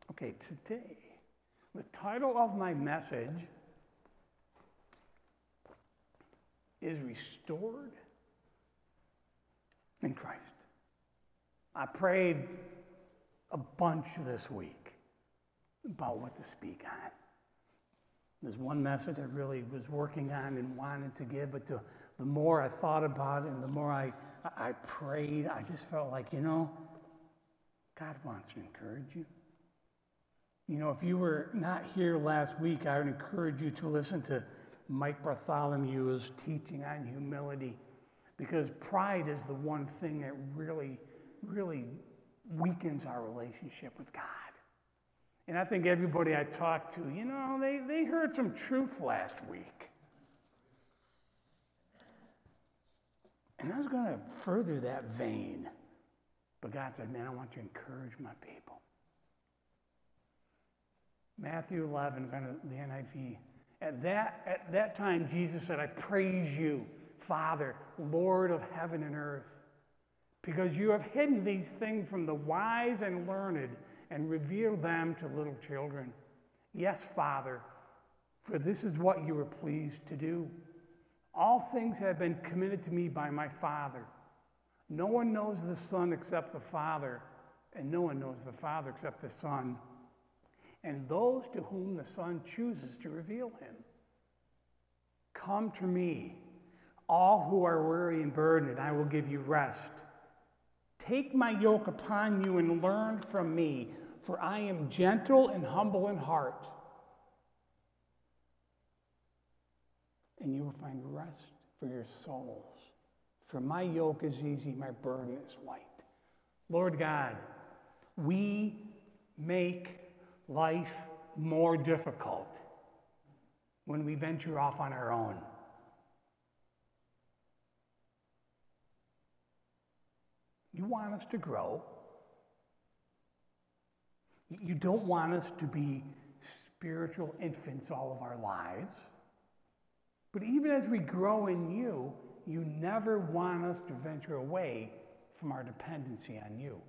Okay, today, the title of my message is Restored in Christ. I prayed a bunch this week about what to speak on. There's one message I really was working on and wanted to give, but the more I thought about it and the more I prayed, I just felt like, God wants to encourage you. If you were not here last week, I would encourage you to listen to Mike Bartholomew's teaching on humility, because pride is the one thing that really, really weakens our relationship with God. And I think everybody I talked to, they heard some truth last week. And I was going to further that vein. But God said, man, I want to encourage my people. Matthew 11, kind of the NIV. At that time, Jesus said, I praise you, Father, Lord of heaven and earth, because you have hidden these things from the wise and learned and revealed them to little children. Yes, Father, for this is what you were pleased to do. All things have been committed to me by my Father. No one knows the Son except the Father, and no one knows the Father except the Son, and those to whom the Son chooses to reveal him. Come to me, all who are weary and burdened, and I will give you rest. Take my yoke upon you and learn from me, for I am gentle and humble in heart, and you will find rest for your souls. For my yoke is easy, my burden is light. Lord God, we make life more difficult when we venture off on our own. You want us to grow. You don't want us to be spiritual infants all of our lives. But even as we grow in you, you never want us to venture away from our dependency on you.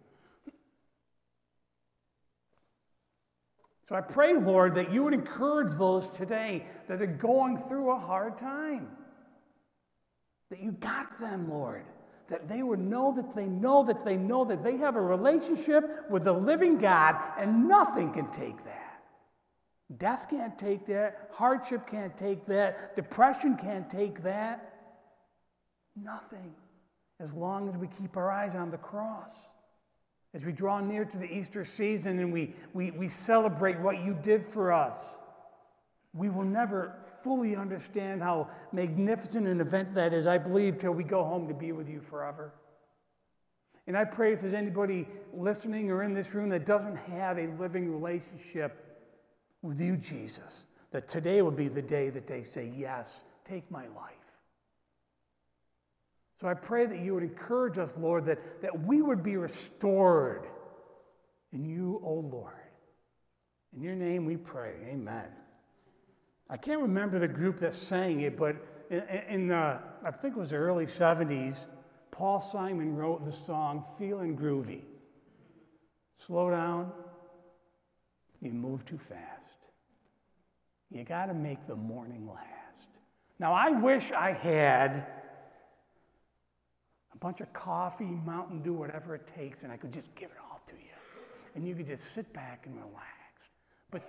So I pray, Lord, that you would encourage those today that are going through a hard time. That you got them, Lord. That they would know that they know that they know that they have a relationship with the living God, and nothing can take that. Death can't take that. Hardship can't take that. Depression can't take that. Nothing. As long as we keep our eyes on the cross. As we draw near to the Easter season and we celebrate what you did for us, we will never fully understand how magnificent an event that is, I believe, till we go home to be with you forever. And I pray if there's anybody listening or in this room that doesn't have a living relationship with you, Jesus, that today will be the day that they say, yes, take my life. So I pray that you would encourage us, Lord, that we would be restored in you, O Lord. In your name we pray, amen. I can't remember the group that sang it, but in the, I think it was the early 70s, Paul Simon wrote the song, Feelin' Groovy. Slow down, you move too fast. You got to make the morning last. Now, I wish I had a bunch of coffee, Mountain Dew, whatever it takes, and I could just give it all to you. And you could just sit back and relax. But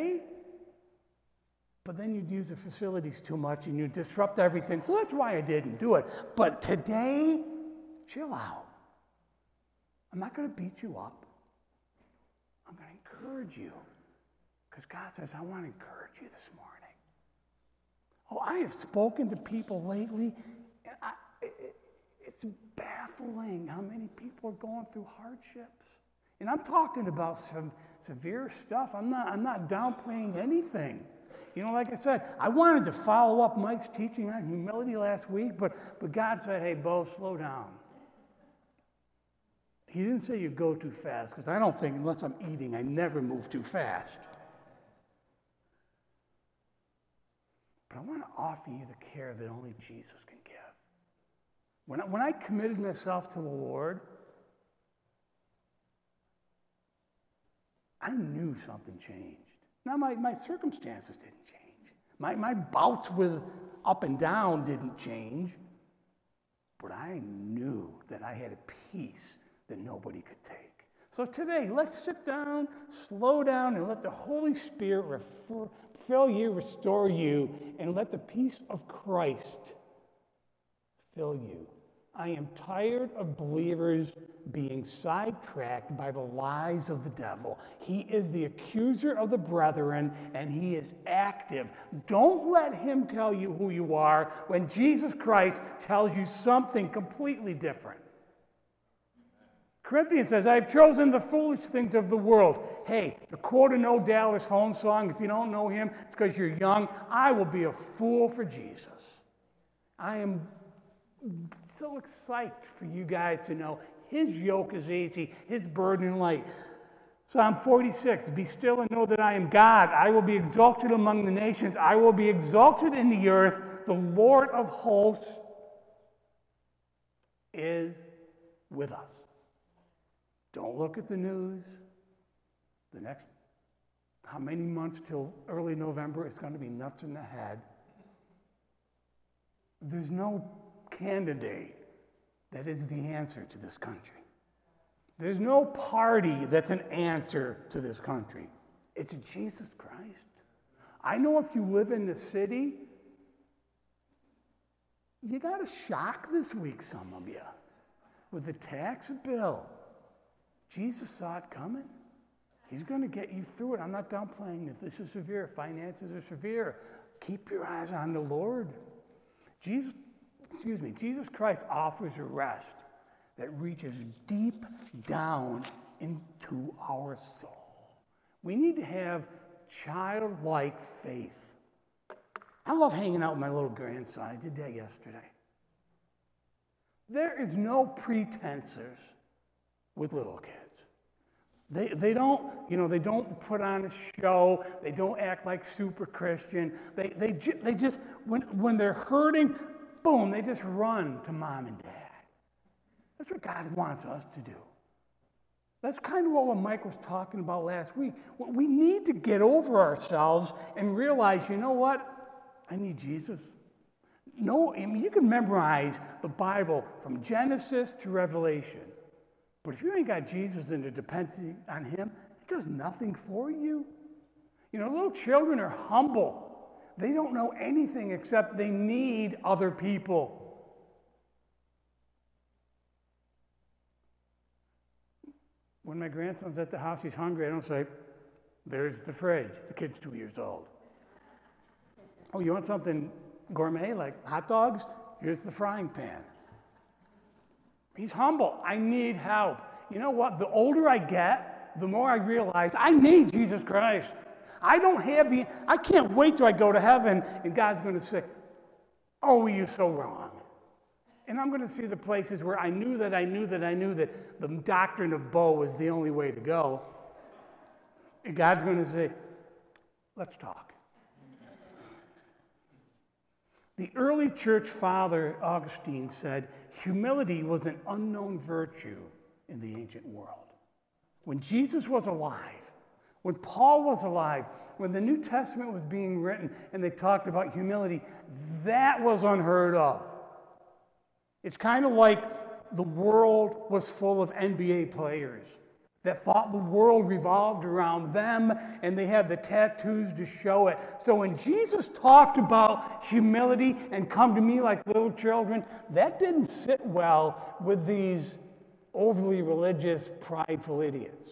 then you'd use the facilities too much and you'd disrupt everything. So that's why I didn't do it. But today, chill out. I'm not going to beat you up. I'm going to encourage you. Because God says, I want to encourage you this morning. Oh, I have spoken to people lately, and it's baffling how many people are going through hardships. And I'm talking about some severe stuff. I'm not downplaying anything. Like I said, I wanted to follow up Mike's teaching on humility last week, but God said, hey, Bo, slow down. He didn't say you go too fast, because I don't think, unless I'm eating, I never move too fast. But I want to offer you the care that only Jesus can give. When I committed myself to the Lord, I knew something changed. Now, my circumstances didn't change. My bouts with up and down didn't change. But I knew that I had a peace that nobody could take. So today, let's sit down, slow down, and let the Holy Spirit fill you, restore you, and let the peace of Christ fill you. I am tired of believers being sidetracked by the lies of the devil. He is the accuser of the brethren, and he is active. Don't let him tell you who you are when Jesus Christ tells you something completely different. Corinthians says, I have chosen the foolish things of the world. Hey, to quote an old Dallas Holmes song, if you don't know him, it's because you're young. I will be a fool for Jesus. I am so excited for you guys to know his yoke is easy, his burden light. Psalm 46, be still and know that I am God. I will be exalted among the nations. I will be exalted in the earth. The Lord of hosts is with us. Don't look at the news. The next, how many months till early November, it's going to be nuts in the head. There's no candidate that is the answer to this country. There's no party that's an answer to this country. It's Jesus Christ. I know if you live in the city, you got a shock this week, some of you, with the tax bill. Jesus saw it coming. He's going to get you through it. I'm not downplaying it. This is severe. Finances are severe. Keep your eyes on the Lord. Jesus Christ offers a rest that reaches deep down into our soul. We need to have childlike faith. I love hanging out with my little grandson. I did that yesterday. There is no pretenses with little kids. They don't put on a show. They don't act like super Christian. They just when they're hurting, boom, they just run to mom and dad. That's what God wants us to do. That's kind of what Mike was talking about last week. We need to get over ourselves and realize, you know what? I need Jesus. No, I mean, you can memorize the Bible from Genesis to Revelation. But if you ain't got Jesus and the dependency on him, it does nothing for you. You know, little children are humble. They don't know anything except they need other people. When my grandson's at the house, he's hungry, I don't say, there's the fridge. The kid's 2 years old. Oh, you want something gourmet like hot dogs? Here's the frying pan. He's humble. I need help. You know what? The older I get, the more I realize I need Jesus Christ. I can't wait till I go to heaven and God's going to say, oh, you're so wrong. And I'm going to see the places where I knew that the doctrine of Bo was the only way to go. And God's going to say, let's talk. The early church father, Augustine, said, humility was an unknown virtue in the ancient world. When Jesus was alive, when Paul was alive, when the New Testament was being written and they talked about humility, that was unheard of. It's kind of like the world was full of NBA players that thought the world revolved around them, and they had the tattoos to show it. So when Jesus talked about humility and come to me like little children, that didn't sit well with these overly religious, prideful idiots.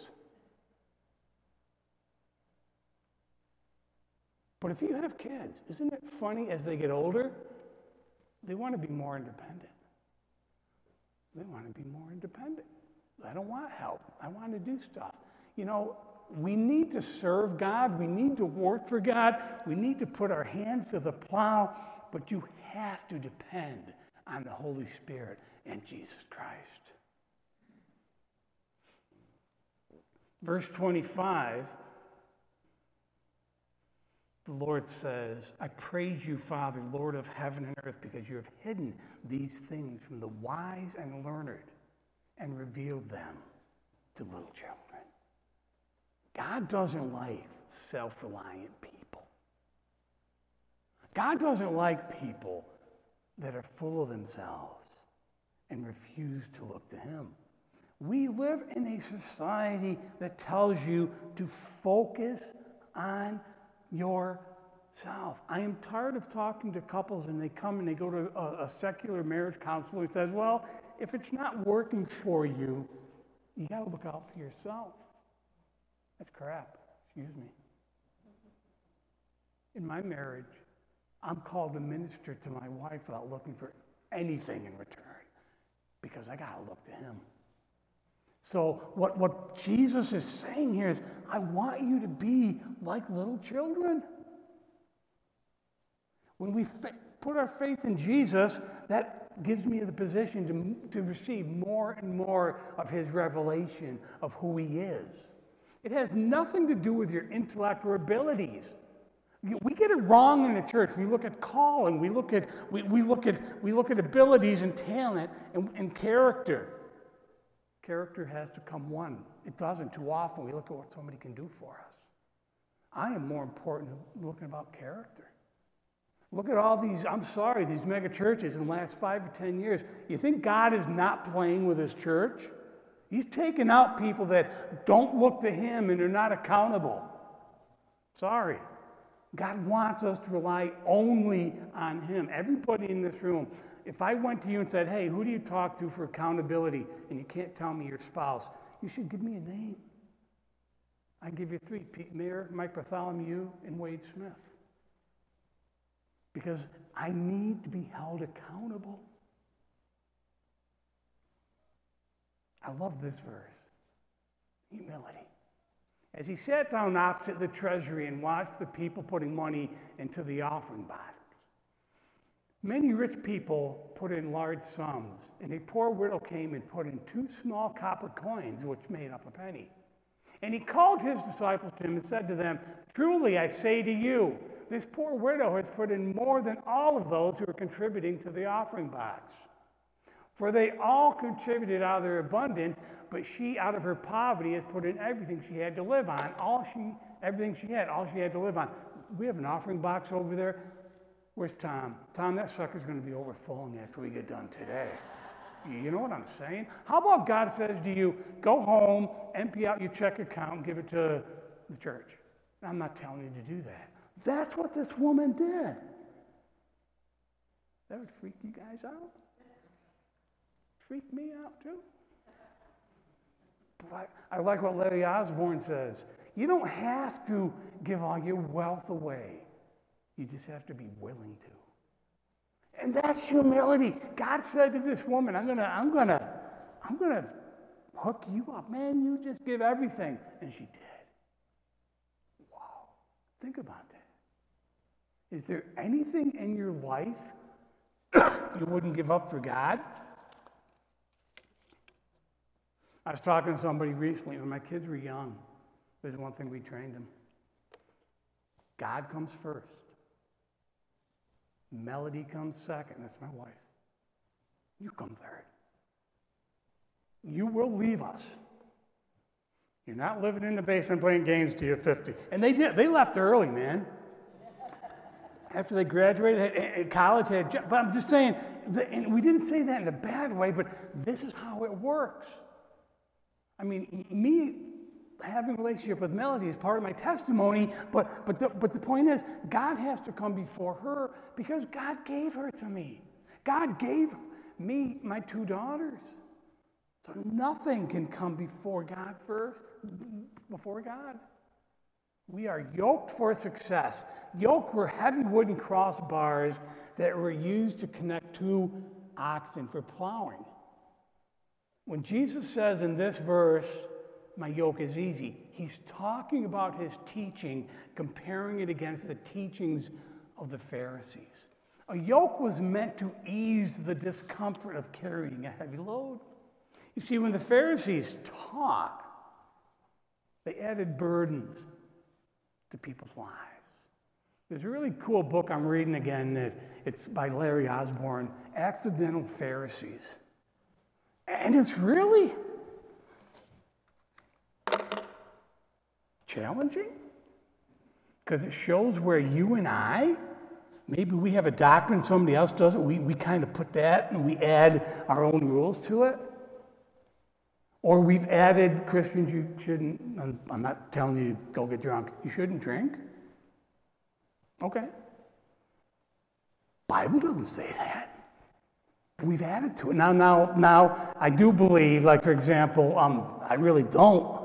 But if you have kids, isn't it funny as they get older, they want to be more independent. They want to be more independent. I don't want help. I want to do stuff. You know, we need to serve God. We need to work for God. We need to put our hands to the plow. But you have to depend on the Holy Spirit and Jesus Christ. Verse 25, the Lord says, I praise you, Father, Lord of heaven and earth, because you have hidden these things from the wise and learned and revealed them to little children. God doesn't like self-reliant people. God doesn't like people that are full of themselves and refuse to look to him. We live in a society that tells you to focus on yourself. I am tired of talking to couples and they come and they go to a secular marriage counselor and says, well, if it's not working for you, you got to look out for yourself. That's crap. Excuse me. In my marriage, I'm called to minister to my wife without looking for anything in return because I got to look to him. So what Jesus is saying here is, I want you to be like little children. When we put our faith in Jesus, that gives me the position to receive more and more of his revelation of who he is. It has nothing to do with your intellect or abilities. We get it wrong in the church. We look at calling, we look at abilities and talent and character. Character has to come one. It doesn't too often. We look at what somebody can do for us. I am more important than looking about character. Look at all these mega churches in the last 5 or 10 years. You think God is not playing with his church? He's taking out people that don't look to him and are not accountable. Sorry. God wants us to rely only on him. Everybody in this room, if I went to you and said, hey, who do you talk to for accountability, and you can't tell me your spouse, you should give me a name. I can give you 3, Pete Mayer, Mike Bartholomew, and Wade Smith. Because I need to be held accountable. I love this verse. Humility. As he sat down opposite the treasury and watched the people putting money into the offering box, many rich people put in large sums, and a poor widow came and put in 2 small copper coins, which made up a penny. And he called his disciples to him and said to them, truly I say to you, this poor widow has put in more than all of those who are contributing to the offering box. For they all contributed out of their abundance, but she out of her poverty has put in everything she had to live on, all she had to live on. We have an offering box over there. Where's Tom? Tom, that sucker's going to be overflowing after we get done today. You know what I'm saying? How about God says to you, go home, empty out your check account, and give it to the church? I'm not telling you to do that. That's what this woman did. That would freak you guys out? Freak me out too? But I like what Larry Osborne says. You don't have to give all your wealth away. You just have to be willing to. And that's humility. God said to this woman, I'm gonna hook you up. Man, you just give everything. And she did. Wow. Think about that. Is there anything in your life you wouldn't give up for God? I was talking to somebody recently when my kids were young. There's one thing we trained them. God comes first. Melody comes second. That's my wife. You come third. You will leave us. You're not living in the basement playing games till you're 50. And they did. They left early, man. After they graduated at college, but I'm just saying, and we didn't say that in a bad way, but this is how it works. I mean, me having a relationship with Melody is part of my testimony, but the point is, God has to come before her because God gave her to me. God gave me my 2 daughters. So nothing can come before God first, before God. We are yoked for success. Yoke were heavy wooden crossbars that were used to connect 2 oxen for plowing. When Jesus says in this verse, my yoke is easy, he's talking about his teaching, comparing it against the teachings of the Pharisees. A yoke was meant to ease the discomfort of carrying a heavy load. You see, when the Pharisees taught, they added burdens to people's lives. There's a really cool book I'm reading again. It's by Larry Osborne, Accidental Pharisees. And it's really challenging? Because it shows where you and I, maybe we have a doctrine, somebody else does it, we kind of put that and we add our own rules to it. Or we've added, Christians, you shouldn't, I'm not telling you to go get drunk, you shouldn't drink. Okay. Bible doesn't say that. But we've added to it. Now, I do believe, like for example, I really don't,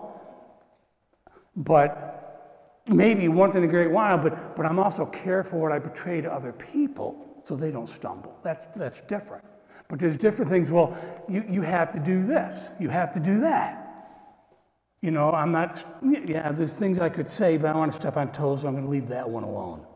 but maybe once in a great while, but I'm also careful what I betray to other people so they don't stumble. That's different. But there's different things. Well, you have to do this. You have to do that. You know, I'm not, there's things I could say, but I don't want to step on toes, so I'm going to leave that one alone.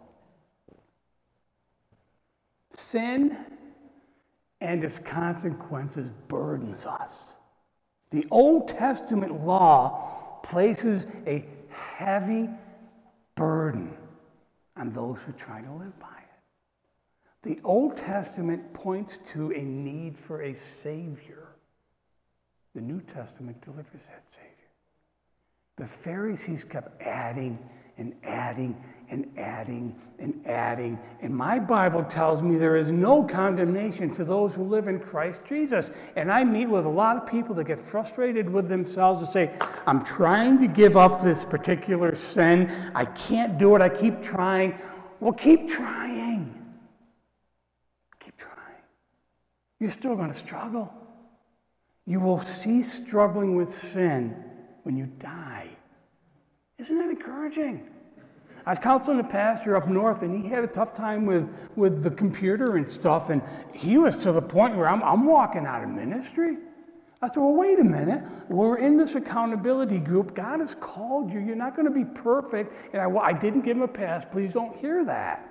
Sin and its consequences burdens us. The Old Testament law places a heavy burden on those who try to live by it. The Old Testament points to a need for a Savior. The New Testament delivers that Savior. The Pharisees kept adding and adding and adding and adding. And my Bible tells me there is no condemnation for those who live in Christ Jesus. And I meet with a lot of people that get frustrated with themselves and say, I'm trying to give up this particular sin. I can't do it. I keep trying. Well, keep trying. Keep trying. You're still going to struggle. You will cease struggling with sin when you die. Isn't that encouraging? I was counseling a pastor up north, and he had a tough time with the computer and stuff, and he was to the point where I'm walking out of ministry. I said, well, wait a minute. We're in this accountability group. God has called you. You're not going to be perfect. And I didn't give him a pass. Please don't hear that.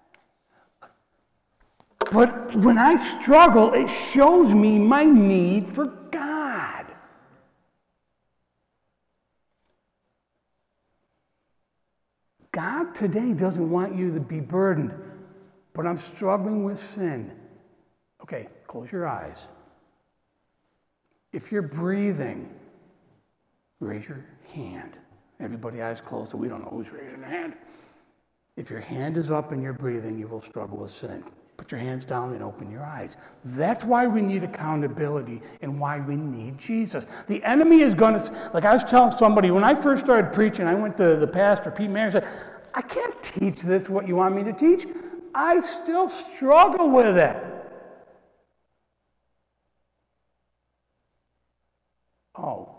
But when I struggle, it shows me my need for God. God today doesn't want you to be burdened, but I'm struggling with sin. Okay, close your eyes. If you're breathing, raise your hand. Everybody eyes closed, so we don't know who's raising their hand. If your hand is up and you're breathing, you will struggle with sin. Put your hands down and open your eyes. That's why we need accountability and why we need Jesus. The enemy is going to, like I was telling somebody, when I first started preaching, I went to the pastor, Pete Mayer, and said, I can't teach this what you want me to teach. I still struggle with it. Oh,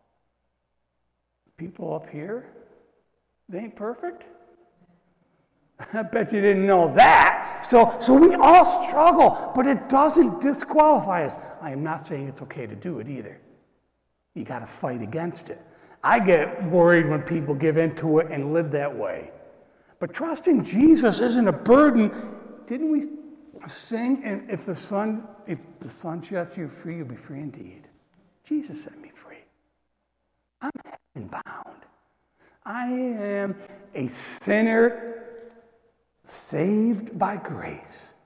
people up here, they ain't perfect? I bet you didn't know that. So we all struggle, but it doesn't disqualify us. I am not saying it's okay to do it either. You got to fight against it. I get worried when people give into it and live that way. But trusting Jesus isn't a burden. Didn't we sing? And if the Son sets you free, you'll be free indeed. Jesus set me free. I'm heaven bound. I am a sinner saved by grace.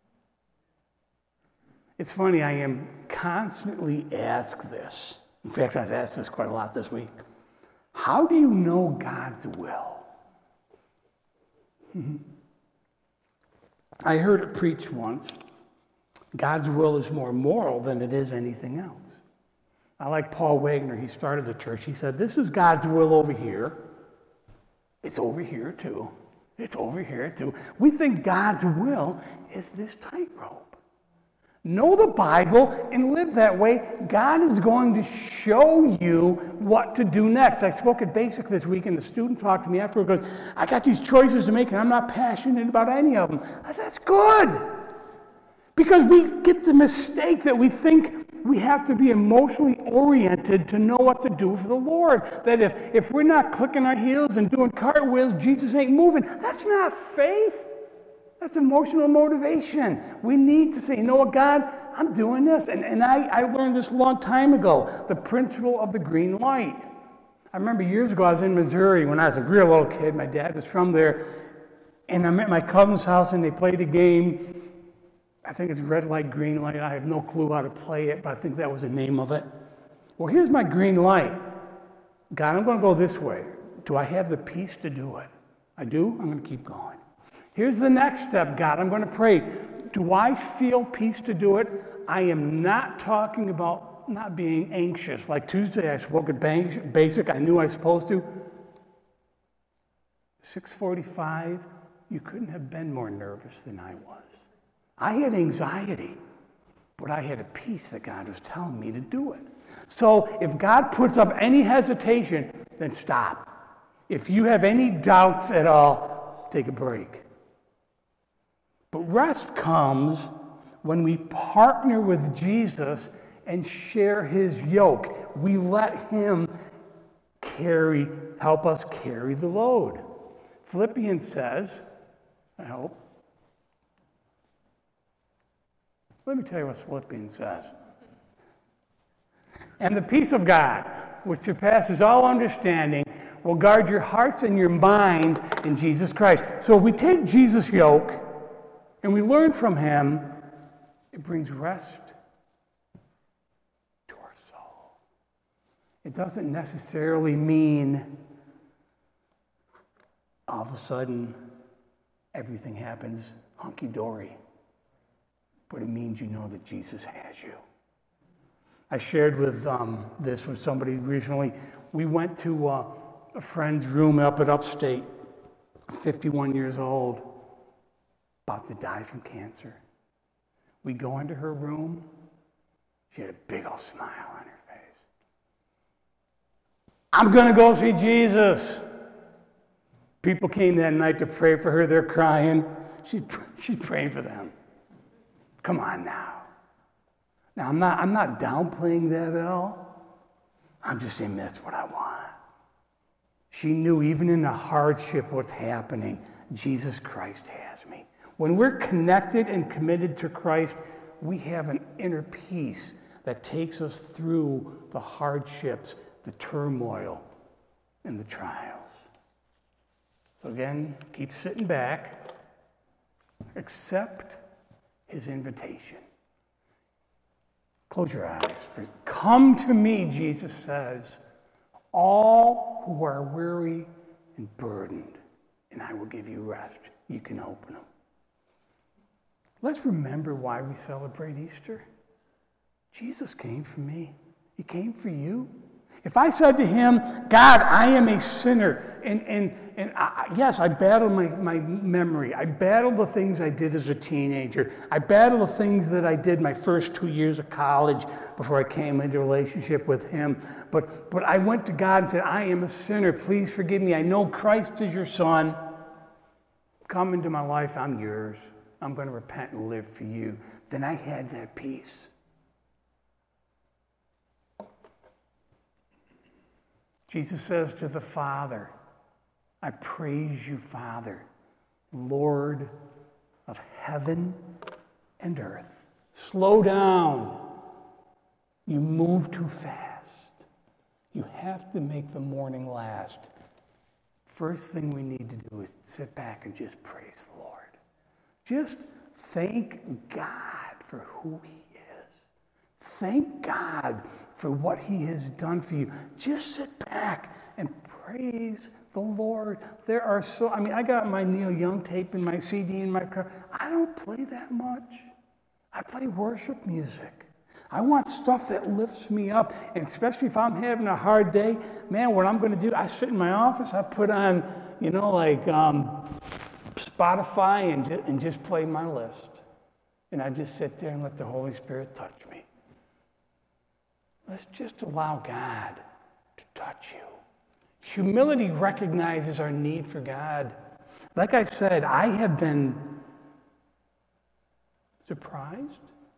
It's funny, I am constantly asked this. In fact, I was asked this quite a lot this week. How do you know God's will? I heard it preached once. God's will is more moral than it is anything else. I like Paul Wagner. He started the church. He said, this is God's will over here. It's over here too. It's over here too. We think God's will is this tightrope. Know the Bible and live that way. God is going to show you what to do next. I spoke at Basic this week, and the student talked to me afterward and goes, I got these choices to make, and I'm not passionate about any of them. I said, that's good. Because we get the mistake that we think we have to be emotionally oriented to know what to do for the Lord. That if we're not clicking our heels and doing cartwheels, Jesus ain't moving. That's not faith. That's emotional motivation. We need to say, you know what, God, I'm doing this. And I learned this a long time ago, the principle of the green light. I remember years ago, I was in Missouri when I was a real little kid. My dad was from there. And I'm at my cousin's house, and they played a game. I think it's red light, green light. I have no clue how to play it, but I think that was the name of it. Well, here's my green light. God, I'm going to go this way. do I have the peace to do it? I do? I'm going to keep going. Here's the next step, God. I'm going to pray. Do I feel peace to do it? I am not talking about not being anxious. Like Tuesday, I spoke at Basic. I knew I was supposed to. 6:45, you couldn't have been more nervous than I was. I had anxiety, but I had a peace that God was telling me to do it. So if God puts up any hesitation, then stop. If you have any doubts at all, take a break. But rest comes when we partner with Jesus and share his yoke. We let him help us carry the load. Philippians says, I hope. Let me tell you what Philippians says. And the peace of God, which surpasses all understanding, will guard your hearts and your minds in Jesus Christ. So if we take Jesus' yoke and we learn from him, it brings rest to our soul. It doesn't necessarily mean all of a sudden everything happens hunky-dory. But it means you know that Jesus has you. I shared this with somebody recently. We went to a friend's room up at Upstate, 51 years old, about to die from cancer. We go into her room. She had a big old smile on her face. I'm going to go see Jesus. People came that night to pray for her. They're crying. She's praying for them. Come on now. Now, I'm not downplaying that at all. I'm just saying that's what I want. She knew even in the hardship what's happening, Jesus Christ has me. When we're connected and committed to Christ, we have an inner peace that takes us through the hardships, the turmoil, and the trials. So again, keep sitting back. Accept his invitation. Close your eyes. Come to me, Jesus says, all who are weary and burdened, and I will give you rest. You can open them. Let's remember why we celebrate Easter. Jesus came for me. He came for you. If I said to him, God, I am a sinner, and yes, I battle my memory. I battle the things I did as a teenager. I battle the things that I did my first 2 years of college before I came into a relationship with him. But I went to God and said, I am a sinner. Please forgive me. I know Christ is your son. Come into my life. I'm yours. I'm going to repent and live for you. Then I had that peace. Jesus says to the Father, I praise you, Father, Lord of heaven and earth. Slow down. You move too fast. You have to make the morning last. First thing we need to do is sit back and just praise the Lord. Just thank God for who he is. Thank God for what he has done for you. Just sit back and praise the Lord. I got my Neil Young tape and my CD in my car. I don't play that much. I play worship music. I want stuff that lifts me up, and especially if I'm having a hard day, man, what I'm going to do, I sit in my office, I put on, Spotify and just play my list. And I just sit there and let the Holy Spirit touch me. Let's just allow God to touch you. Humility recognizes our need for God. Like I said, I have been surprised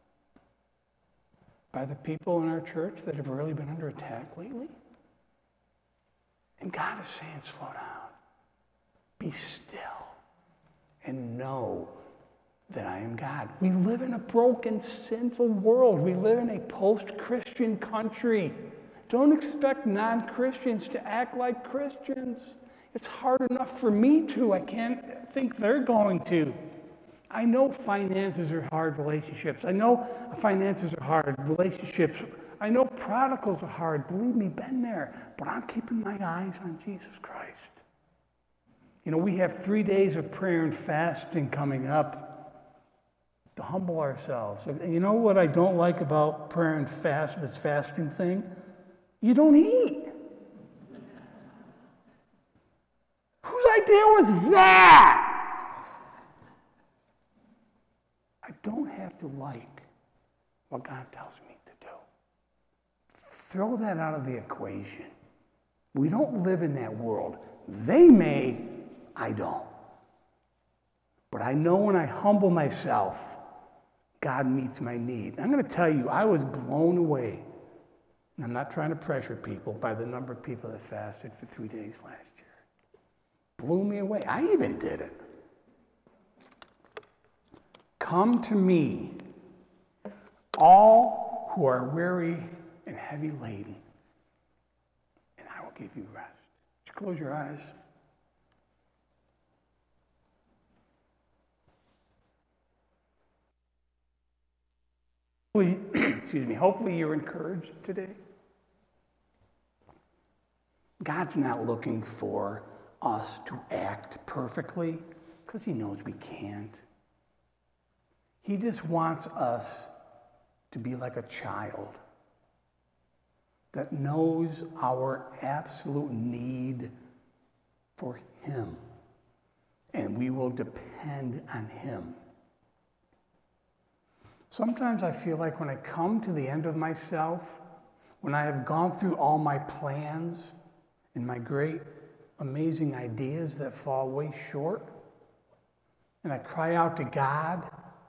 by the people in our church that have really been under attack lately. And God is saying, slow down. Be still. And know that I am God. We live in a broken, sinful world. We live in a post-Christian country. Don't expect non-Christians to act like Christians. It's hard enough for me to. I can't think they're going to. I know finances are hard relationships. I know finances are hard. Relationships I know prodigals are hard. Believe me, been there. But I'm keeping my eyes on Jesus Christ. You know, we have 3 days of prayer and fasting coming up to humble ourselves. And you know what I don't like about prayer and fast, this fasting thing? You don't eat. Whose idea was that? I don't have to like what God tells me to do. Throw that out of the equation. We don't live in that world. They may, I don't. But I know when I humble myself, God meets my need. I'm going to tell you, I was blown away, and I'm not trying to pressure people, by the number of people that fasted for 3 days last year. Blew me away. I even did it. Come to me, all who are weary and heavy laden, and I will give you rest. Just close your eyes. Hopefully you're encouraged today. God's not looking for us to act perfectly because he knows we can't. He just wants us to be like a child that knows our absolute need for him, and we will depend on him. Sometimes I feel like when I come to the end of myself, when I have gone through all my plans and my great, amazing ideas that fall way short, and I cry out to God,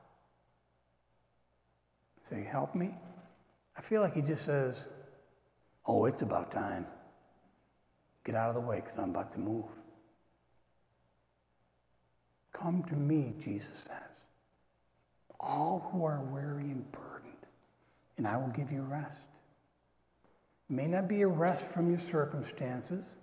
say, help me, I feel like he just says, oh, it's about time. Get out of the way because I'm about to move. Come to me, Jesus says, all who are weary and burdened, and I will give you rest. It may not be a rest from your circumstances,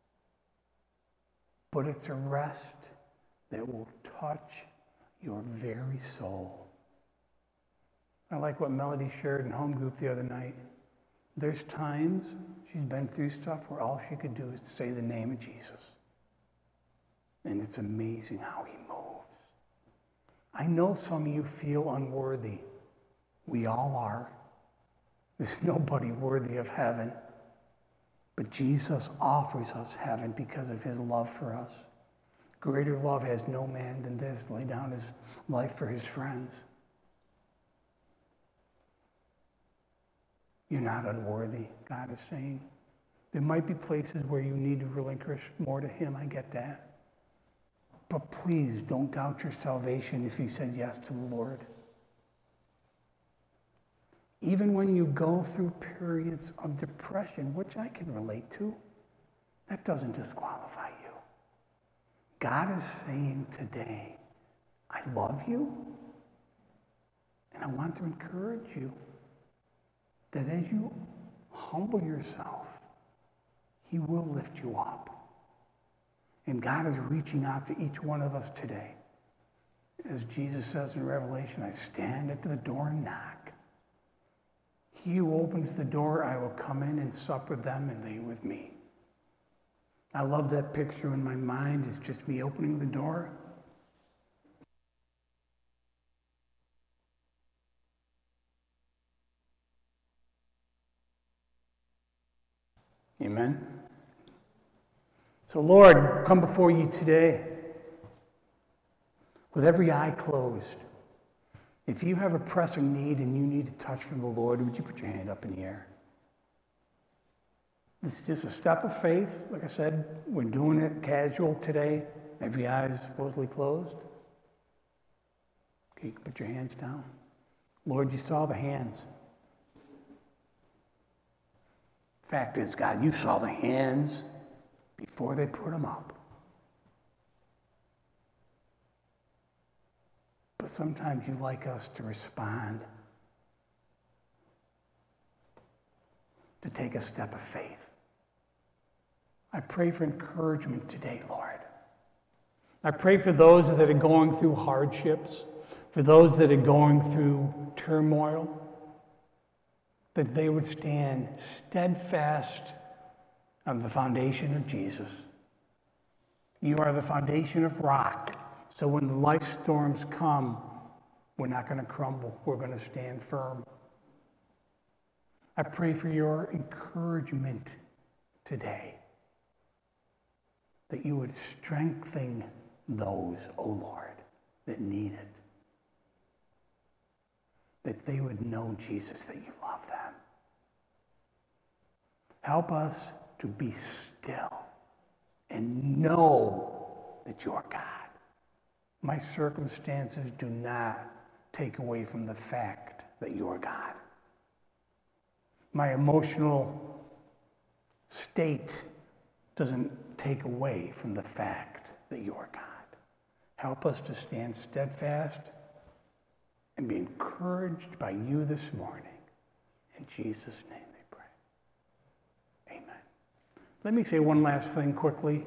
but it's a rest that will touch your very soul. I like what Melody shared in home group the other night. There's times she's been through stuff where all she could do is say the name of Jesus. And it's amazing how he moves. I know some of you feel unworthy. We all are. There's nobody worthy of heaven. But Jesus offers us heaven because of his love for us. Greater love has no man than this, lay down his life for his friends. You're not unworthy, God is saying. There might be places where you need to relinquish more to him, I get that. But please don't doubt your salvation if you said yes to the Lord. Even when you go through periods of depression, which I can relate to, that doesn't disqualify you. God is saying today, I love you, and I want to encourage you that as you humble yourself, he will lift you up. And God is reaching out to each one of us today. As Jesus says in Revelation, I stand at the door and knock. He who opens the door, I will come in and sup with them and they with me. I love that picture in my mind. It's just me opening the door. Amen. So, Lord, come before you today with every eye closed. If you have a pressing need and you need a touch from the Lord, would you put your hand up in the air? This is just a step of faith. Like I said, we're doing it casual today. Every eye is supposedly closed. Okay, you can put your hands down. Lord, you saw the hands. Fact is, God, you saw the hands before they put them up. But sometimes you like us to respond, to take a step of faith. I pray for encouragement today, Lord. I pray for those that are going through hardships, for those that are going through turmoil, that they would stand steadfast on the foundation of Jesus. You are the foundation of rock. So when the life storms come, we're not going to crumble. We're going to stand firm. I pray for your encouragement today, that you would strengthen those, O Lord, that need it. That they would know, Jesus, that you love them. Help us to be still and know that you are God. My circumstances do not take away from the fact that you are God. My emotional state doesn't take away from the fact that you are God. Help us to stand steadfast and be encouraged by you this morning. In Jesus' name we pray. Amen. Let me say one last thing quickly.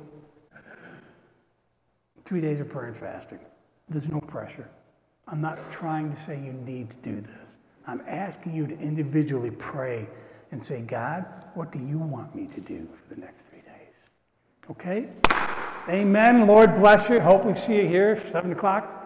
3 days of prayer and fasting. There's no pressure. I'm not trying to say you need to do this. I'm asking you to individually pray and say, God, what do you want me to do for the next 3 days? Okay? Amen. Lord bless you. Hope we see you here, 7 o'clock.